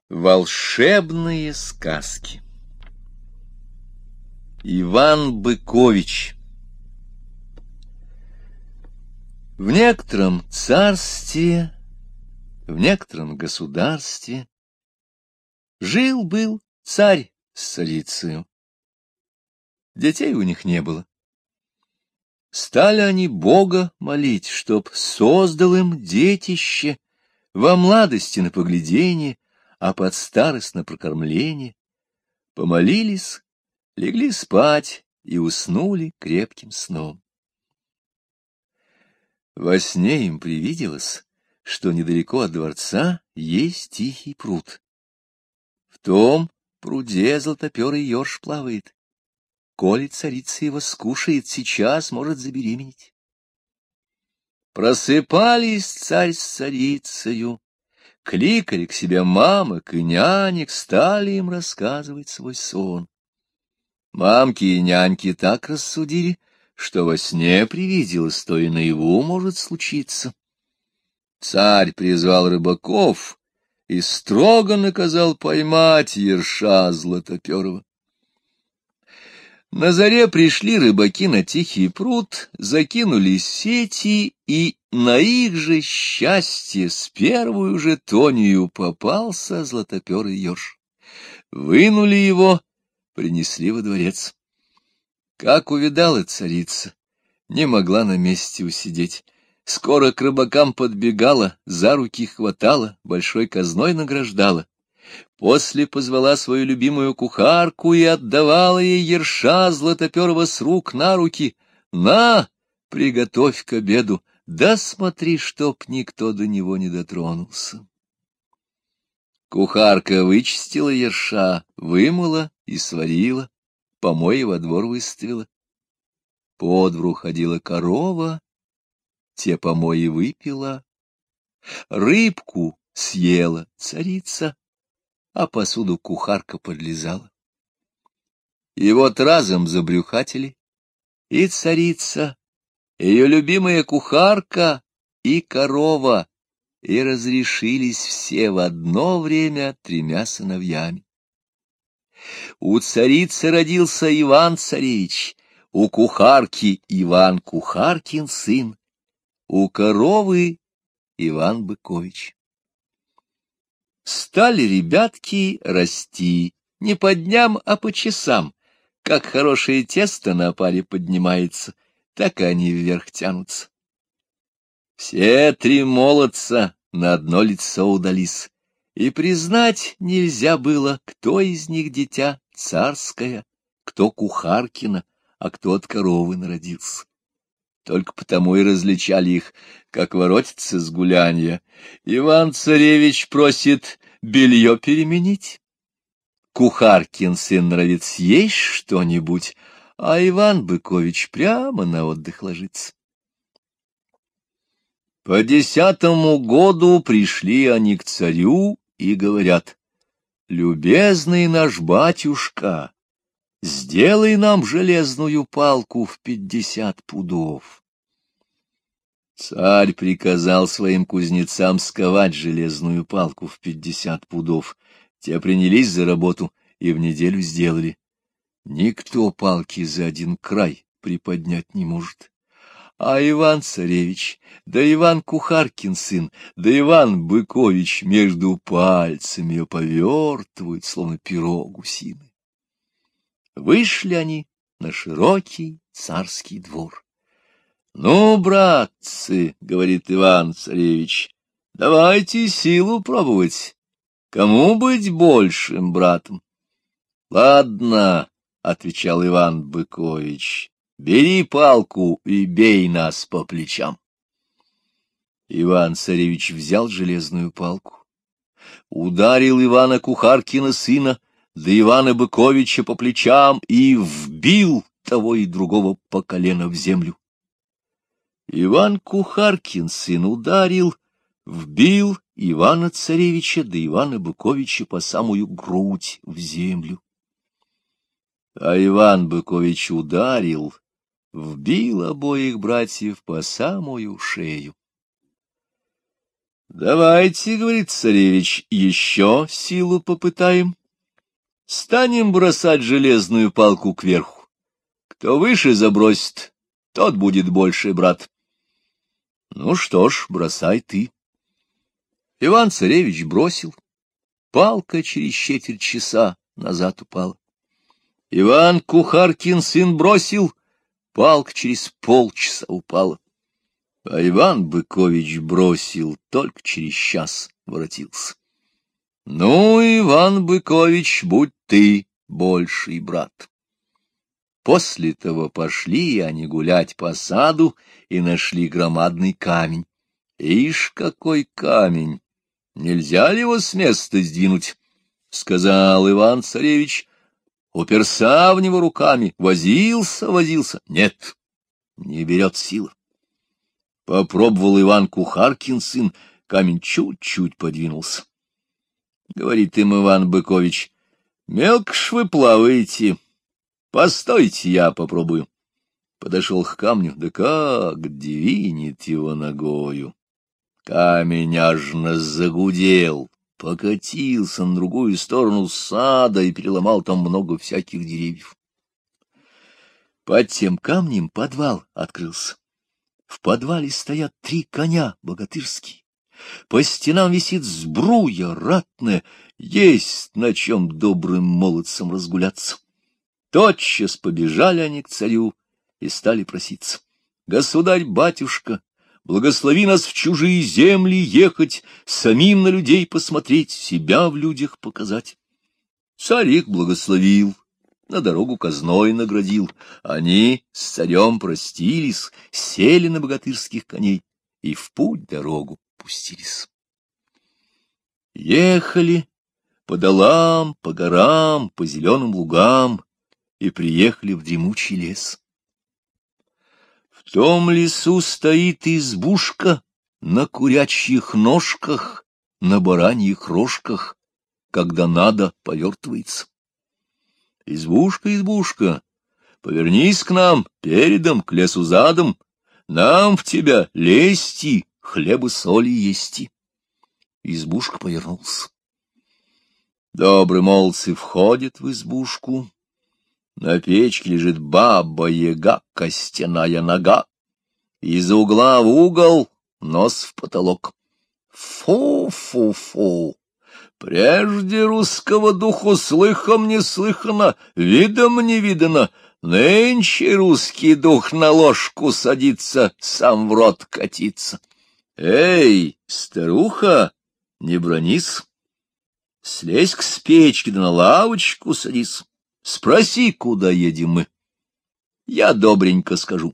Волшебные сказки. Иван Быкович. В некотором царстве, в некотором государстве жил-был царь с царицею. Детей у них не было. Стали они Бога молить, чтоб создал им детище во младости на погляденье, а под старость на прокормление. Помолились, легли спать и уснули крепким сном. Во сне им привиделось, что недалеко от дворца есть тихий пруд. В том пруде золотоперый ёрш плавает. Коли царица его скушает, сейчас может забеременеть. Просыпались царь с царицею, кликали к себе мамок и нянек, стали им рассказывать свой сон. Мамки и няньки так рассудили, что во сне привиделось, то и наяву может случиться. Царь призвал рыбаков и строго наказал поймать ерша златоперого. На заре пришли рыбаки на тихий пруд, закинули сети, и на их же счастье с первую же тонью попался златоперый ёрш. Вынули его, принесли во дворец. Как увидала царица, не могла на месте усидеть. Скоро к рыбакам подбегала, за руки хватала, большой казной награждала. После позвала свою любимую кухарку и отдавала ей ерша златоперого с рук на руки. На, приготовь к обеду, да смотри, чтоб никто до него не дотронулся. Кухарка вычистила ерша, вымыла и сварила, помои во двор выставила. По двору ходила корова, те помои выпила. Рыбку съела царица, а посуду кухарка подлизала. И вот разом забрюхатили и царица, ее любимая кухарка, и корова, и разрешились все в одно время 3 сыновьями. У царицы родился Иван-царевич, у кухарки Иван Кухаркин сын, у коровы Иван Быкович. Стали ребятки расти не по дням, а по часам. Как хорошее тесто на опаре поднимается, так и они вверх тянутся. Все 3 молодца на одно лицо удались, и признать нельзя было, кто из них дитя царское, кто кухаркина, а кто от коровы народился. Только потому и различали их, как воротится с гулянья. Иван-царевич просит белье переменить. Кухаркин сын норовит съесть что-нибудь, а Иван Быкович прямо на отдых ложится. По 10-му году пришли они к царю и говорят: «Любезный наш батюшка, сделай нам железную палку в 50 пудов». Царь приказал своим кузнецам сковать железную палку в 50 пудов. Те принялись за работу и в неделю сделали. Никто палки за один край приподнять не может. А Иван-царевич, да Иван Кухаркин сын, да Иван Быкович между пальцами ее повертывают, словно перо гусиное. Вышли они на широкий царский двор. — Ну, братцы, — говорит Иван-царевич, — давайте силу пробовать. Кому быть большим братом? — Ладно, — отвечал Иван Быкович, — бери палку и бей нас по плечам. Иван-царевич взял железную палку, ударил Ивана Кухаркина сына, да Ивана Быковича по плечам и вбил того и другого по колено в землю. Иван Кухаркин сын ударил, вбил Ивана-царевича да Ивана Быковича по самую грудь в землю. А Иван Быкович ударил, вбил обоих братьев по самую шею. — Давайте, — говорит царевич, — еще силу попытаем. Станем бросать железную палку кверху. Кто выше забросит, тот будет больше, брат. Ну что ж, бросай ты. Иван-царевич бросил. Палка через четверть часа назад упала. Иван Кухаркин сын бросил. Палка через полчаса упала. А Иван Быкович бросил, только через час воротился. Ну, Иван Быкович, будь ты больший брат. После того пошли они гулять по саду и нашли громадный камень. Ишь, какой камень! Нельзя ли его с места сдвинуть? — сказал Иван-царевич. Уперся в него руками, возился. Нет, не берет сила. Попробовал Иван Кухаркин сын, камень чуть-чуть подвинулся. Говорит им Иван Быкович: мелко ж вы плаваете. Постойте, я попробую. Подошел к камню, да как двинет его ногою. Камень аж загудел, покатился на другую сторону сада и переломал там много всяких деревьев. Под тем камнем подвал открылся. В подвале стоят 3 коня богатырские. По стенам висит сбруя ратная, есть на чем добрым молодцам разгуляться. Тотчас побежали они к царю и стали проситься: государь-батюшка, благослови нас в чужие земли ехать, самим на людей посмотреть, себя в людях показать. Царь их благословил, на дорогу казной наградил. Они с царем простились, сели на богатырских коней и в путь дорогу пустились. Ехали по долам, по горам, по зеленым лугам и приехали в дремучий лес. В том лесу стоит избушка на курячьих ножках, на бараньих рожках, когда надо, повертывается. Избушка, избушка, повернись к нам передом, к лесу задом, нам в тебя лезти, хлеба соли ести. Избушка повернулась. Добрые молодцы входят в избушку. На печке лежит баба-яга, костяная нога. Из угла в угол, нос в потолок. Фу-фу-фу! Прежде русского духу слыхом не слыхано, видом не видано. Нынче русский дух на ложку садится, сам в рот катится. Эй, старуха, не бронись. Слезь-ка с печки да на лавочку садись. Спроси, куда едем мы. Я добренько скажу.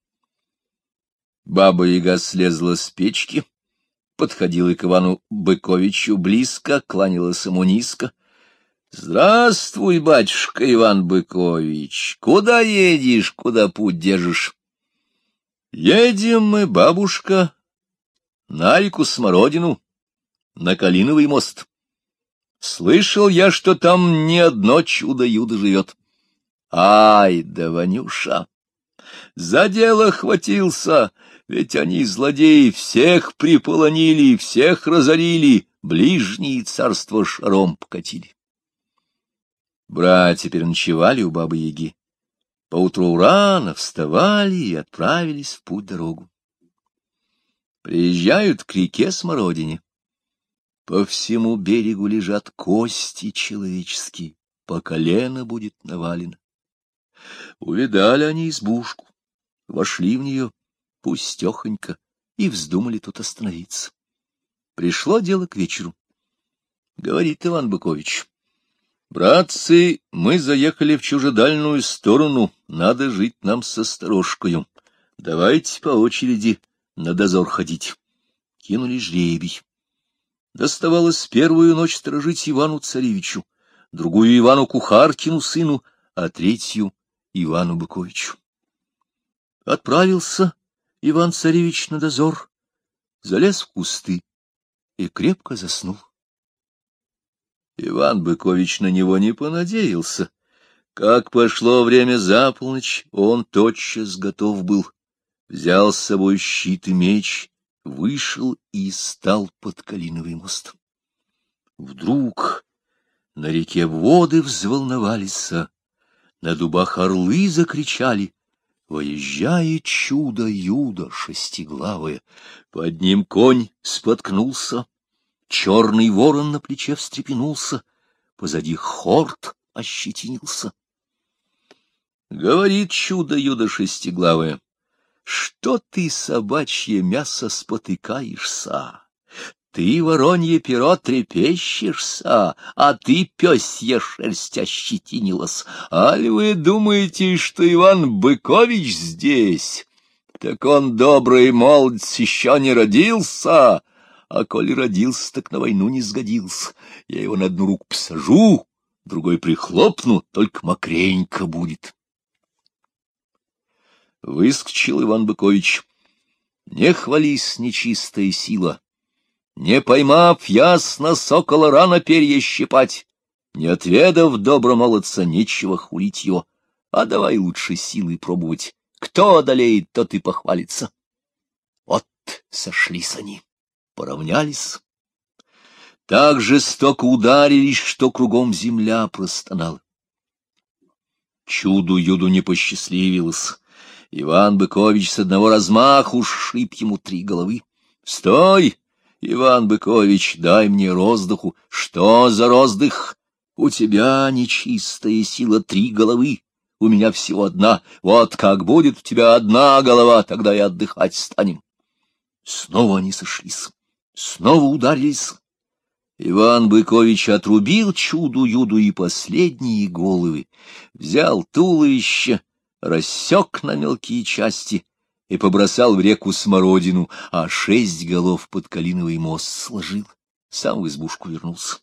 Баба-яга слезла с печки, подходила к Ивану Быковичу близко, кланялась ему низко. — Здравствуй, батюшка Иван Быкович! Куда едешь, куда путь держишь? — Едем мы, бабушка, на реку Смородину, на Калиновый мост. Слышал я, что там не одно чудо-юдо живет. Ай да, Ванюша, за дело хватился, ведь они, злодеи, всех приполонили, всех разорили, ближние царства шаром покатили. Братья переночевали у бабы-яги. Поутру рано вставали и отправились в путь-дорогу. Приезжают к реке Смородине. По всему берегу лежат кости человеческие, по колено будет навалено. Увидали они избушку, вошли в нее пустехонько и вздумали тут остановиться. Пришло дело к вечеру. Говорит Иван Быкович: братцы, мы заехали в чужедальную сторону, надо жить нам со сторожкою. Давайте по очереди на дозор ходить. Кинули жребий. Доставалось первую ночь сторожить Ивану-царевичу, другую Ивану Кухаркину сыну, а третью Ивану Быковичу. Отправился Иван-царевич на дозор, залез в кусты и крепко заснул. Иван Быкович на него не понадеялся. Как пошло время за полночь, он тотчас готов был. Взял с собой щит и меч, вышел и стал под Калиновый мост. Вдруг на реке воды взволновались, на дубах орлы закричали. Выезжает чудо-юдо шестиглавое, под ним конь споткнулся, черный ворон на плече встрепенулся, позади хорт ощетинился. Говорит чудо-юдо шестиглавое: что ты, собачье мясо, спотыкаешься? Ты, воронье перо, трепещешься, а ты, пёсья шерсть, ощетинилась. Аль вы думаете, что Иван Быкович здесь? Так он, добрый молодец, еще не родился, а коли родился, так на войну не сгодился. Я его на одну руку посажу, другой прихлопну, только мокренько будет. Выскочил Иван Быкович. Не хвались, нечистая сила. Не поймав ясно сокола рано перья щипать, не отведав добро молодца, нечего хулить его, а давай лучше силой пробовать. Кто одолеет, тот и похвалится. Вот сошлись они, поравнялись. Так жестоко ударились, что кругом земля простонала. Чуду-юду не посчастливилось. Иван Быкович с одного размаху сшиб ему 3 головы. — Стой, Иван Быкович, дай мне роздыху. — Что за роздых? У тебя нечистая сила 3 головы, у меня всего 1. Вот как будет у тебя 1 голова, тогда и отдыхать станем. Снова они сошлись, снова ударились. Иван Быкович отрубил чуду-юду и последние головы, взял туловище, рассек на мелкие части и побросал в реку смородину, а 6 голов под Калиновый мост сложил. Сам в избушку вернулся.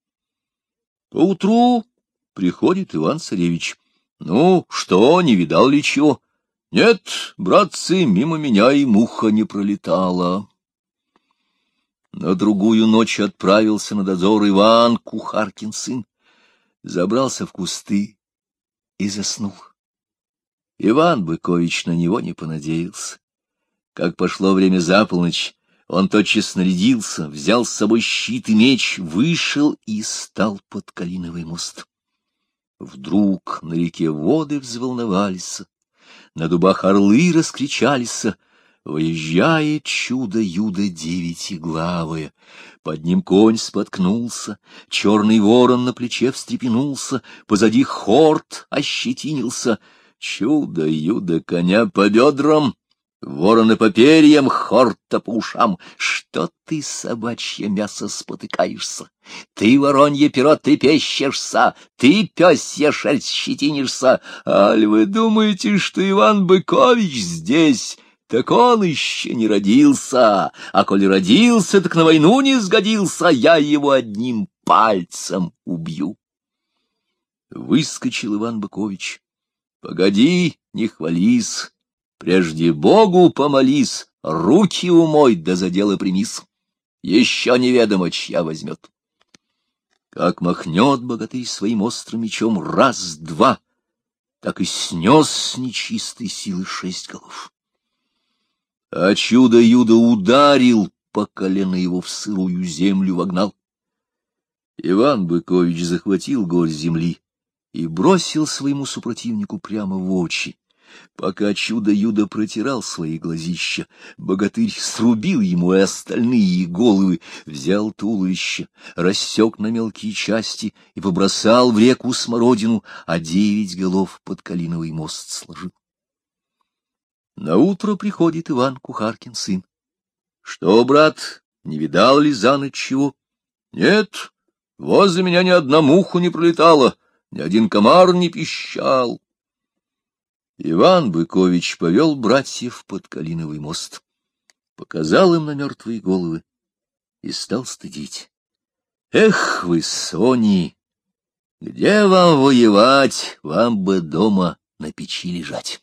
Поутру приходит Иван-царевич. — Ну, что, не видал ли чего? — Нет, братцы, мимо меня и муха не пролетала. На другую ночь отправился на дозор Иван, кухаркин сын, забрался в кусты и заснул. Иван Быкович на него не понадеялся. Как пошло время за полночь, он тотчас снарядился, взял с собой щит и меч, вышел и стал под Калиновый мост. Вдруг на реке воды взволновались, на дубах орлы раскричались. Выезжает чудо-юдо девятиглавое, под ним конь споткнулся, черный ворон на плече встрепенулся, позади хорт ощетинился. Чудо-юдо коня по бедрам, ворона по перьям, хорта по ушам. Что ты, собачье мясо, спотыкаешься? Ты, воронье перо, трепещешься, ты, пёсья шерсть, щетинишься. Аль вы думаете, что Иван Быкович здесь? Так он еще не родился, а коли родился, так на войну не сгодился, я его одним пальцем убью. Выскочил Иван Быкович. Погоди, не хвались, прежде Богу помолись, руки умой, да за дело примись. Еще неведомо, чья возьмет. Как махнет богатырь своим острым мечом 1-2, так и снес с нечистой силы 6 голов. А чудо-юдо ударил, по колено его в сырую землю вогнал. Иван Быкович захватил горсть земли и бросил своему супротивнику прямо в очи. Пока чудо-юдо протирал свои глазища, богатырь срубил ему и остальные головы, взял туловище, рассек на мелкие части и побросал в реку смородину, а 9 голов под Калиновый мост сложил. Наутро приходит Иван, кухаркин сын. — Что, брат, не видал ли за ночь чего? — Нет, возле меня ни одна муха не пролетала, ни один комар не пищал. Иван Быкович повел братьев под Калиновый мост, показал им на мертвые головы и стал стыдить. — Эх вы, сони! Где вам воевать? Вам бы дома на печи лежать.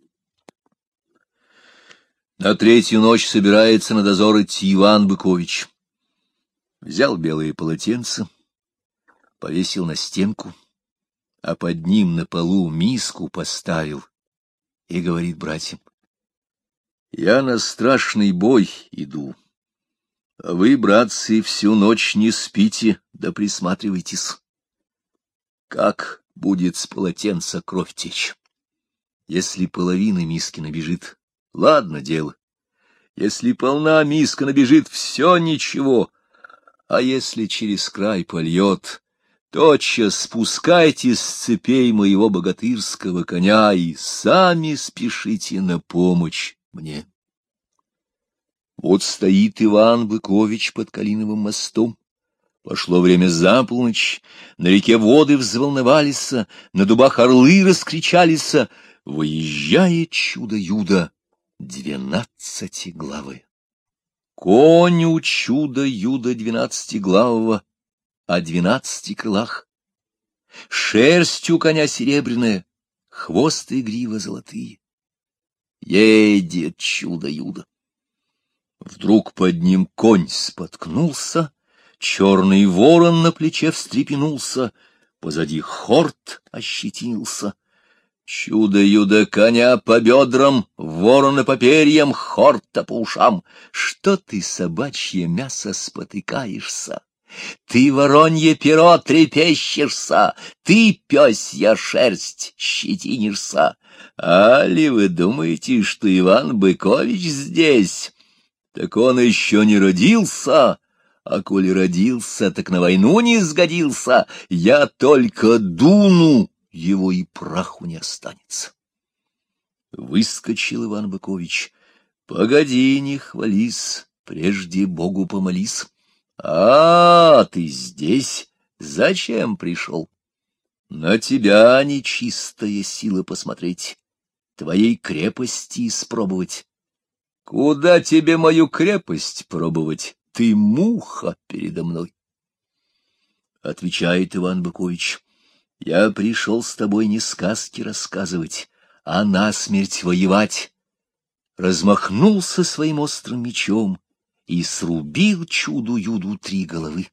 На 3-ю ночь собирается на дозор идти Иван Быкович. Взял белые полотенца, повесил на стенку, а под ним на полу миску поставил и говорит братьям: Я на страшный бой иду, а вы, братцы, всю ночь не спите, да присматривайтесь. Как будет с полотенца кровь течь? Если половина миски набежит, ладно дело. Если полна миска набежит, все ничего. А если через край польет, тотчас спускайте с цепей моего богатырского коня и сами спешите на помощь мне. Вот стоит Иван Быкович под Калиновым мостом. Пошло время за полночь, на реке воды взволновались, на дубах орлы раскричались, выезжает чудо-юдо 12-главое. Конь у чудо-юдо 12-главого о 12 крылах. Шерсть у коня серебряная, хвост и грива золотые. Едет чудо-юдо. Вдруг под ним конь споткнулся, черный ворон на плече встрепенулся, позади хорт ощетинился. Чудо-юдо коня по бедрам, ворона по перьям, хорта по ушам. Что ты, собачье мясо, спотыкаешься? Ты, воронье перо, трепещешься, ты, пёсья шерсть, щетинишься. Али вы думаете, что Иван Быкович здесь? Так он еще не родился, а коли родился, так на войну не сгодился. Я только дуну, его и праху не останется. Выскочил Иван Быкович. Погоди, не хвались, прежде Богу помолись. А, ты здесь? Зачем пришел? На тебя нечистая сила посмотреть, твоей крепости испробовать. Куда тебе мою крепость пробовать? Ты муха передо мной. Отвечает Иван Быкович. Я пришел с тобой не сказки рассказывать, а насмерть воевать. Размахнулся своим острым мечом и срубил чуду-юду 3 головы.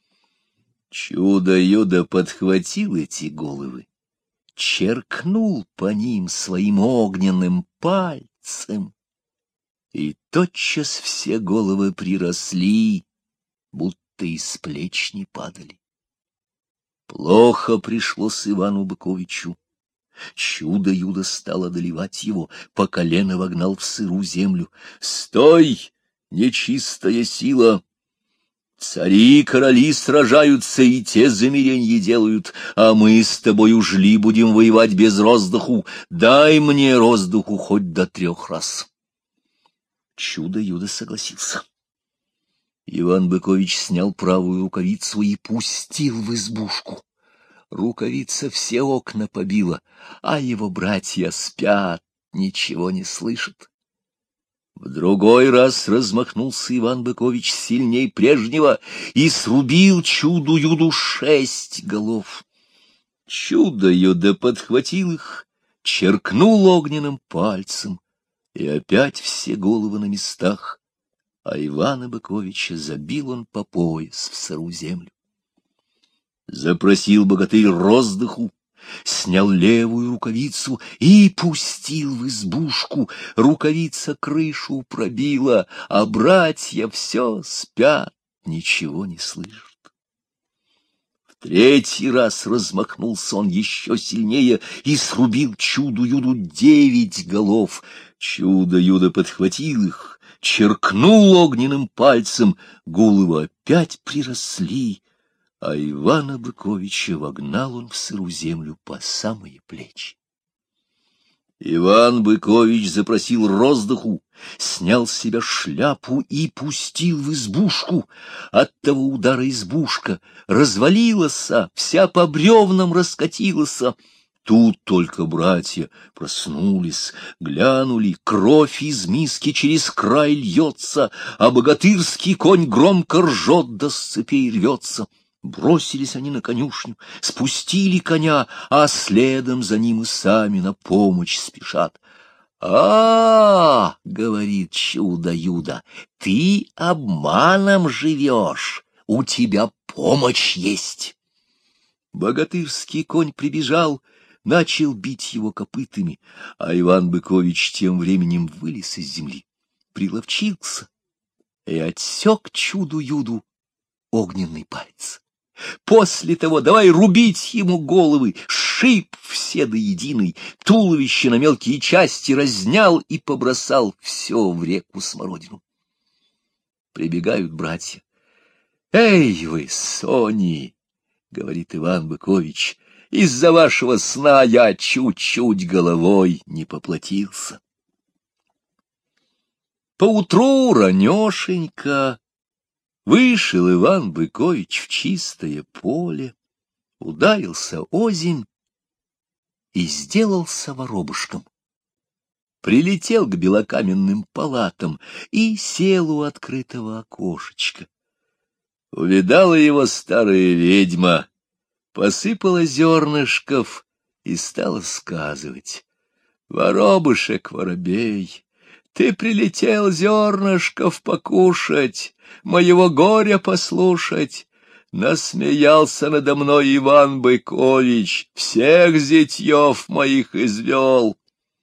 Чудо-юдо подхватил эти головы, черкнул по ним своим огненным пальцем, и тотчас все головы приросли, будто из плеч не падали. Плохо пришлось Ивану Быковичу. Чудо-юдо стало одолевать его, по колено вогнал в сыру землю. «Стой, нечистая сила! Цари и короли сражаются, и те замиренье делают, а мы с тобой ужли будем воевать без роздуху. Дай мне роздуху хоть до 3 раз». Чудо-юдо согласился. Иван Быкович снял правую рукавицу и пустил в избушку. Рукавица все окна побила, а его братья спят, ничего не слышат. В другой раз размахнулся Иван Быкович сильней прежнего и срубил чуду-юду 6 голов. Чудо-юдо подхватил их, черкнул огненным пальцем, и опять все головы на местах, а Ивана Быковича забил он по пояс в сыру землю. Запросил богатырь роздыху, снял левую рукавицу и пустил в избушку. Рукавица крышу пробила, а братья все спят, ничего не слышат. В 3-й раз размахнулся он еще сильнее и срубил чуду-юду 9 голов. Чудо-юдо подхватил их, черкнул огненным пальцем, головы опять приросли, а Ивана Быковича вогнал он в сыру землю по самые плечи. Иван Быкович запросил роздыху, снял с себя шляпу и пустил в избушку. От того удара избушка развалилась, вся по бревнам раскатилась. Тут только братья проснулись, глянули, кровь из миски через край льется, а богатырский конь громко ржет да с цепей рвется. Бросились они на конюшню, спустили коня, а следом за ним и сами на помощь спешат. Говорит чудо-юдо, — ты обманом живешь, у тебя помощь есть. Богатырский конь прибежал, начал бить его копытами, а Иван Быкович тем временем вылез из земли. приловчился и отсек чуду-юду огненный палец. После того давай рубить ему головы, сшиб все до единой, туловище на мелкие части разнял и побросал все в реку Смородину. Прибегают братья. — Эй вы, Сони! — говорит Иван Быкович, — из-за вашего сна я чуть-чуть головой не поплатился. Поутру ранешенько вышел Иван Быкович в чистое поле, ударился озимь и сделался воробушком. Прилетел к белокаменным палатам и сел у открытого окошечка. Увидала его старая ведьма, посыпала зернышков и стала сказывать: «Воробушек, воробей, ты прилетел зернышков покушать, моего горя послушать. Насмеялся надо мной Иван Быкович, всех зятьев моих извел.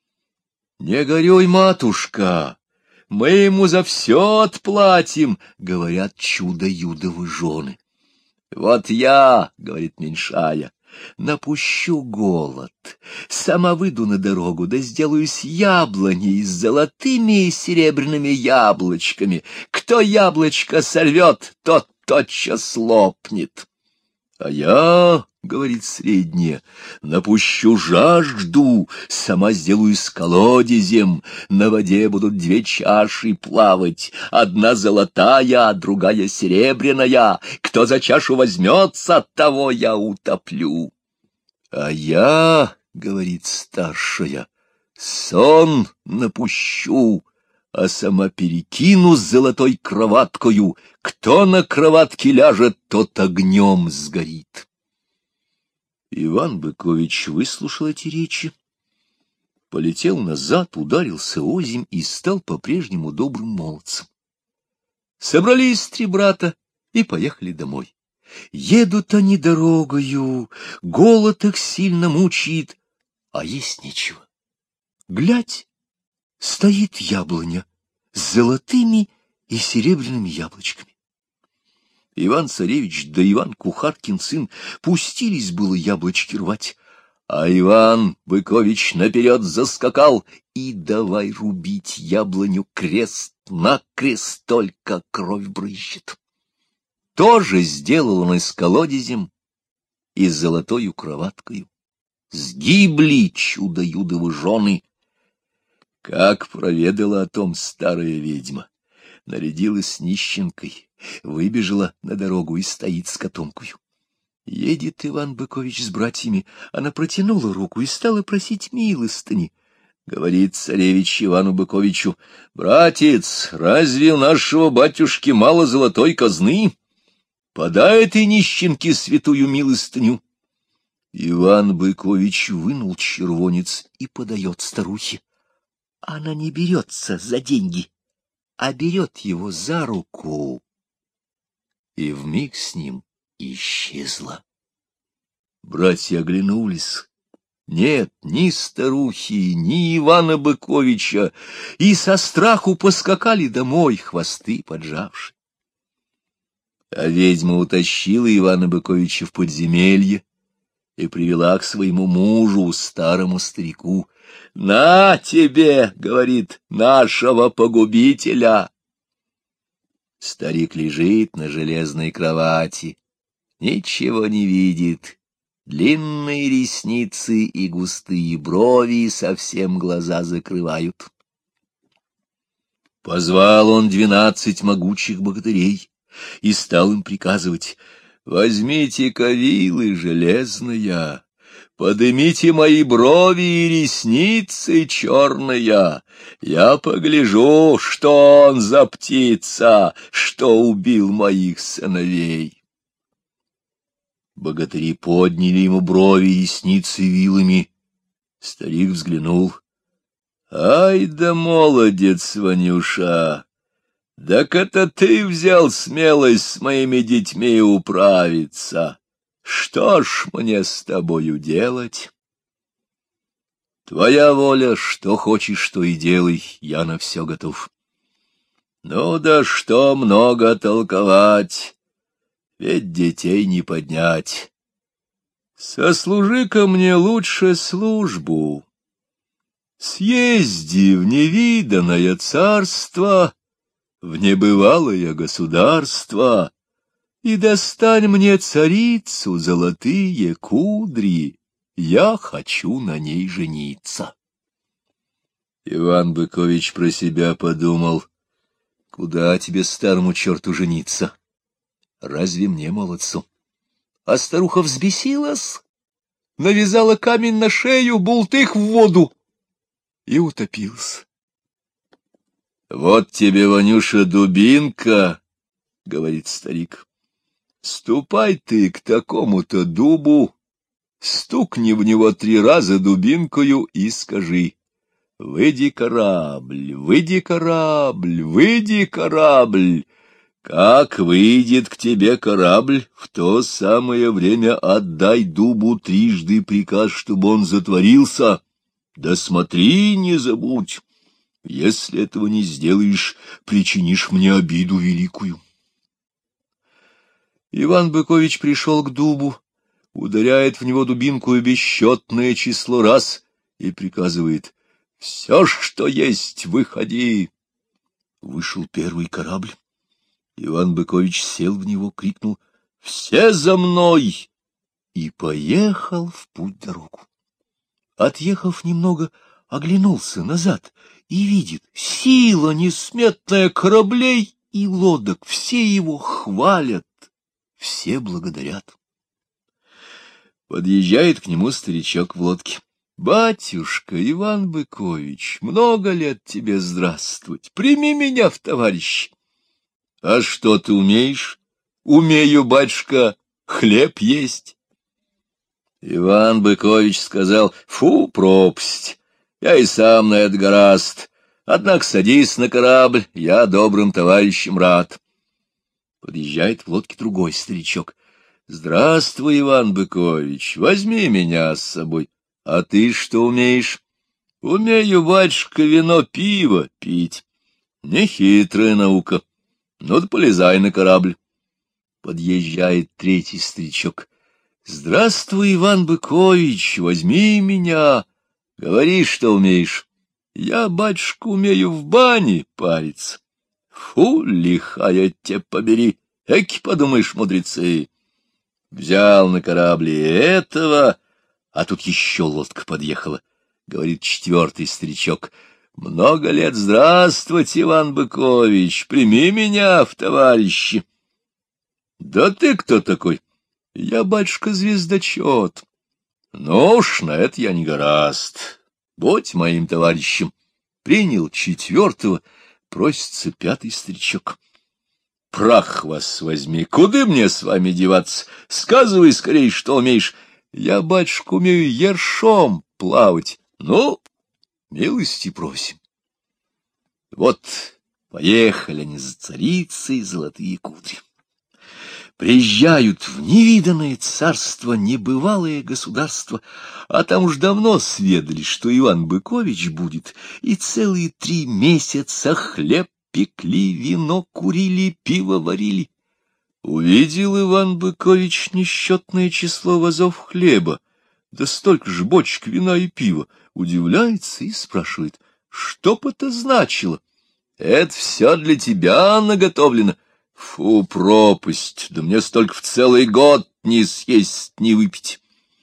Не горюй, матушка, мы ему за все отплатим, — говорят чудо-юдовы жены. Вот я, — говорит меньшая, — напущу голод, сама выйду на дорогу, да сделаюсь яблоней с золотыми и серебряными яблочками. Кто яблочко сорвет, тот тотчас лопнет. А я, — говорит средняя, — напущу жажду, сама сделаюсь колодезем, на воде будут две чаши плавать, одна золотая, а другая серебряная. Кто за чашу возьмется, того я утоплю. А я, — говорит старшая, — сон напущу, а сама перекину с золотой кроваткою. Кто на кроватке ляжет, тот огнем сгорит. Иван Быкович выслушал эти речи, полетел назад, ударился озимь и стал по-прежнему добрым молодцем. Собрались три брата и поехали домой. Едут они дорогою, голод их сильно мучает, а есть нечего. Глядь, стоит яблоня с золотыми и серебряными яблочками. Иван-царевич да Иван Кухаркин сын пустились было яблочки рвать, а Иван Быкович наперед заскакал и давай рубить яблоню крест-накрест, только кровь брызжет. Тоже сделал он и с колодезем, и с золотою кроваткою. Сгибли чудо-юдовы жены. Как проведала о том старая ведьма, нарядилась нищенкой, выбежала на дорогу и стоит с котомкою. Едет Иван Быкович с братьями, она протянула руку и стала просить милостыни. Говорит царевич Ивану Быковичу: «Братец, разве у нашего батюшки мало золотой казны? Подай этой нищенке святую милостыню». Иван Быкович вынул червонец и подает старухе. Она не берется за деньги, а берет его за руку, и вмиг с ним исчезла. Братья оглянулись. Нет ни старухи, ни Ивана Быковича, и со страху поскакали домой, хвосты поджавши. А ведьма утащила Ивана Быковича в подземелье и привела к своему мужу, старому старику. «На тебе, — говорит, — нашего погубителя!» Старик лежит на железной кровати, ничего не видит, длинные ресницы и густые брови совсем глаза закрывают. Позвал он 12 могучих богатырей и стал им приказывать: «Возьмите-ка вилы железные, подымите мои брови и ресницы черные, я погляжу, что он за птица, что убил моих сыновей». Богатыри подняли ему брови и ресницы вилами. Старик взглянул. «Ай да молодец, Ванюша! Так это ты взял смелость с моими детьми управиться. Что ж мне с тобою делать? Твоя воля, что хочешь, то и делай, я на все готов. Ну да что много толковать, ведь детей не поднять. Сослужи-ка мне лучше службу. Съезди в невиданное царство, в небывалое государство, и достань мне царицу золотые кудри, я хочу на ней жениться. Иван Быкович про себя подумал: куда тебе, старому черту, жениться? Разве мне, молодцу? А старуха взбесилась, навязала камень на шею, бултых в воду и утопился. — Вот тебе, Ванюша, дубинка, — говорит старик. — Ступай ты к такому-то дубу, стукни в него 3 раза дубинкою и скажи: выйди, корабль, выйди, корабль, выйди, корабль. Как выйдет к тебе корабль, в то самое время отдай дубу 3 приказ, чтобы он затворился. Да смотри, не забудь. Если этого не сделаешь, причинишь мне обиду великую. Иван Быкович пришел к дубу, ударяет в него дубинкою бесчетное число раз и приказывает: все, что есть, выходи. Вышел первый корабль. Иван Быкович сел в него, крикнул: все за мной! И поехал в путь-дорогу. Отъехав немного, оглянулся назад и видит: сила несметная кораблей и лодок, все его хвалят, все благодарят. Подъезжает к нему старичок в лодке: батюшка Иван Быкович, много лет тебе здравствовать, прими меня в товарищи. — А что ты умеешь? — Умею, батюшка, хлеб есть. Иван Быкович сказал: фу, пропасть, я и сам на это гораст, однако садись на корабль, я добрым товарищам рад. Подъезжает в лодке другой старичок: здравствуй, Иван Быкович, возьми меня с собой. А ты что умеешь? Умею, батюшка, вино, пиво пить. Нехитрая наука. Ну да полезай на корабль. Подъезжает третий старичок: здравствуй, Иван Быкович, возьми меня. Говори, что умеешь. Я, батюшка, умею в бане париться. Фу, лихая тебя побери, эки, подумаешь, мудрецы. Взял на корабле этого, а тут еще лодка подъехала. Говорит четвертый старичок: много лет здравствовать, Иван Быкович, прими меня в товарищи. Да ты кто такой? Я, батюшка, звездочет. Ну уж на это я не гораст. Будь моим товарищем. Принял четвертого, просится пятый старичок: прах вас возьми, куда мне с вами деваться? Сказывай скорее, что умеешь. Я, батюшка, умею ершом плавать. Ну, милости просим. Вот поехали они за царицей золотые кудри. Приезжают в невиданное царство, небывалое государство, а там уж давно сведали, что Иван Быкович будет, и целые 3 месяца хлеб пекли, вино курили, пиво варили. Увидел Иван Быкович несчетное число вазов хлеба, да столько же бочек вина и пива, удивляется и спрашивает: что б это значило? Это все для тебя наготовлено. Фу, пропасть, да мне столько в целый год не съесть, не выпить.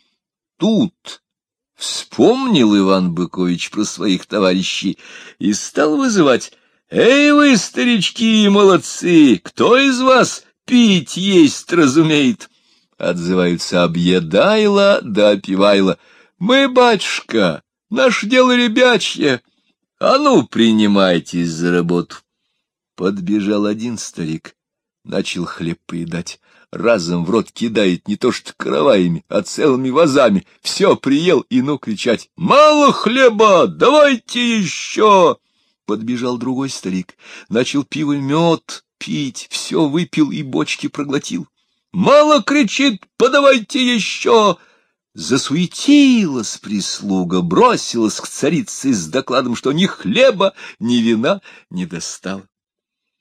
Тут вспомнил Иван Быкович про своих товарищей и стал вызывать: эй вы, старички, молодцы, кто из вас пить есть разумеет? Отзываются объедайло да опивайло: мы, батюшка, наше дело ребячье, а ну, принимайтесь за работу. Подбежал один старик, начал хлеб поедать, разом в рот кидает не то что караваями, а целыми вазами, все приел и ну кричать: мало хлеба, давайте еще! Подбежал другой старик, начал пиво и мед пить, все выпил и бочки проглотил. Мало, кричит, подавайте еще! Засуетилась прислуга, бросилась к царице с докладом, что ни хлеба, ни вина не достала.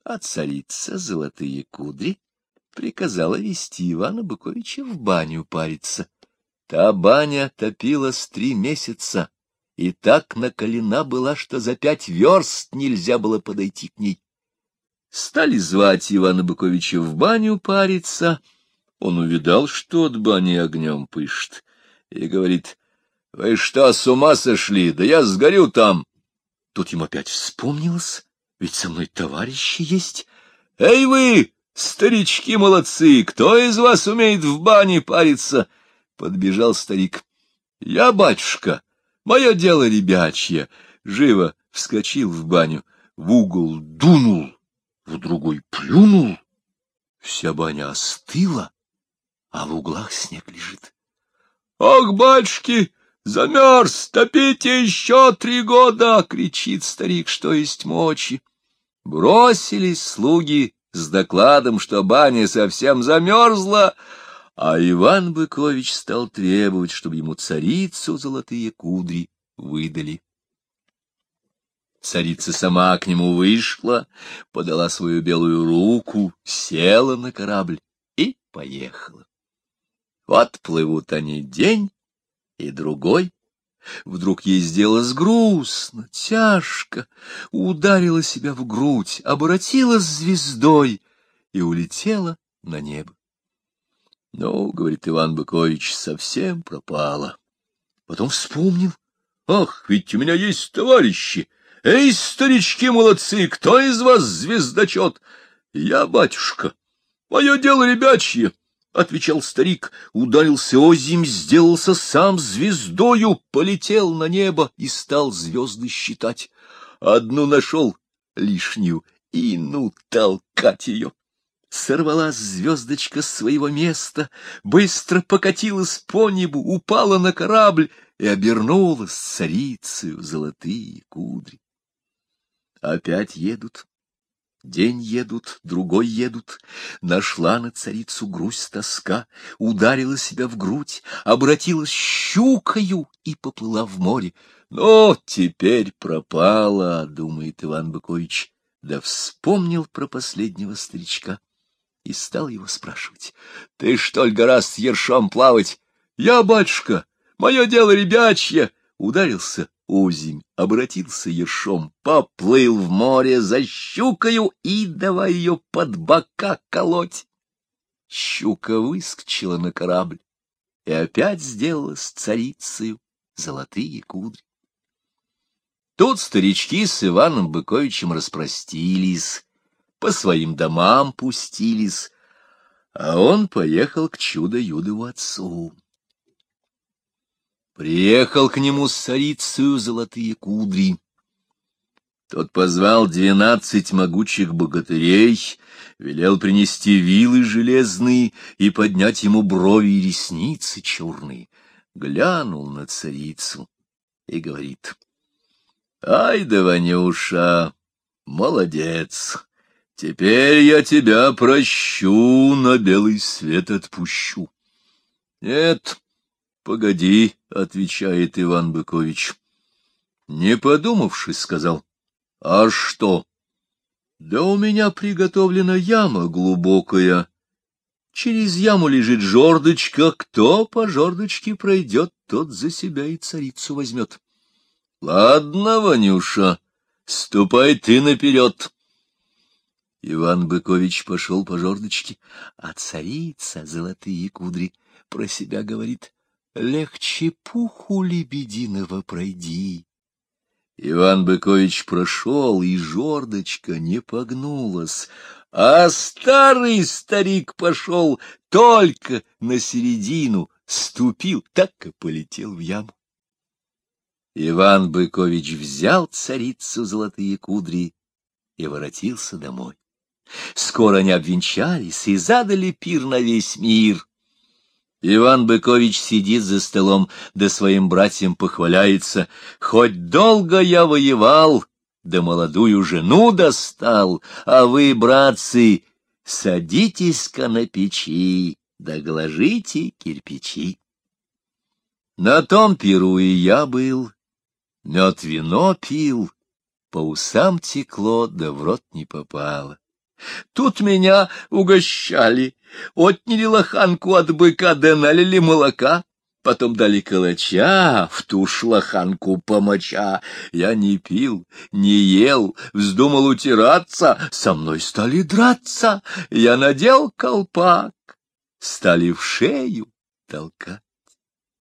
а царица Золотые Кудри приказала вести Ивана Быковича в баню париться. Та баня топилась 3 месяца, и так накалена была, что за 5 верст нельзя было подойти к ней. Стали звать Ивана Быковича в баню париться. Он увидал, что от бани огнем пышет, и говорит: «Вы что, с ума сошли? Да я сгорю там!» Тут ему опять вспомнилось, ведь со мной товарищи есть. «Эй вы, старички молодцы, кто из вас умеет в бане париться?» Подбежал старик. «Я, батюшка, мое дело ребячье». Живо вскочил в баню, в угол дунул, в другой плюнул. Вся баня остыла, а в углах снег лежит. «Ах, батюшки, замерз, топите еще 3 года!» — кричит старик, что есть мочи. Бросились слуги с докладом, что баня совсем замерзла, а Иван Быкович стал требовать, чтобы ему царицу Золотые Кудри выдали. Царица сама к нему вышла, подала свою белую руку, села на корабль и поехала. Вот плывут они день и другой. Вдруг ей сделалось грустно, тяжко, ударила себя в грудь, обратилась звездой и улетела на небо. «Ну, — говорит Иван Быкович, — совсем пропала». Потом вспомнил: «Ах, ведь у меня есть товарищи! Эй, старички молодцы, кто из вас звездочет?» «Я, батюшка, мое дело ребячье», — отвечал старик, ударился озимь, сделался сам звездою, полетел на небо и стал звезды считать. Одну нашел, лишнюю, и ну толкать ее. Сорвалась звездочка с своего места, быстро покатилась по небу, упала на корабль и обернулась царицею Золотые Кудри. Опять едут. День едут, другой едут. Нашла на царицу грусть тоска, ударила себя в грудь, обратилась щукою и поплыла в море. Но теперь пропала, думает Иван Быкович, да вспомнил про последнего старичка и стал его спрашивать: «Ты что ли гораздо ершом плавать?» «Я, батюшка, мое дело ребячье». Ударился озимь, обратился ершом, поплыл в море за щукою и давай ее под бока колоть. Щука выскочила на корабль и опять сделалась царицею Золотые Кудри. Тут старички с Иваном Быковичем распростились, по своим домам пустились, а он поехал к чудо-юдову отцу. Приехал к нему с царицею Золотые Кудри. Тот позвал 12 могучих богатырей, велел принести вилы железные и поднять ему брови и ресницы черные. Глянул на царицу и говорит: «Ай да, Ванюша, молодец! Теперь я тебя прощу, на белый свет отпущу». «Нет, погоди», — отвечает Иван Быкович. Не подумавшись, сказал: «А что?» «Да у меня приготовлена яма глубокая. Через яму лежит жердочка. Кто по жердочке пройдет, тот за себя и царицу возьмет». «Ладно, Ванюша, ступай ты наперед». Иван Быкович пошел по жердочке, а царица Золотые Кудри про себя говорит: «Легче пуху лебединого пройди». Иван Быкович прошел, и жердочка не погнулась, а старый старик пошел, только на середину ступил, так и полетел в яму. Иван Быкович взял царицу Золотые Кудри и воротился домой. Скоро они обвенчались и задали пир на весь мир. Иван Быкович сидит за столом, да своим братьям похваляется: «Хоть долго я воевал, да молодую жену достал, а вы, братцы, садитесь-ка на печи, да гложите кирпичи». На том пиру и я был, мед вино пил, по усам текло, да в рот не попало. Тут меня угощали, отняли лоханку от быка, да налили молока. Потом дали калача, в ту ж лоханку помоча. Я не пил, не ел, вздумал утираться, со мной стали драться. Я надел колпак, стали в шею толкать.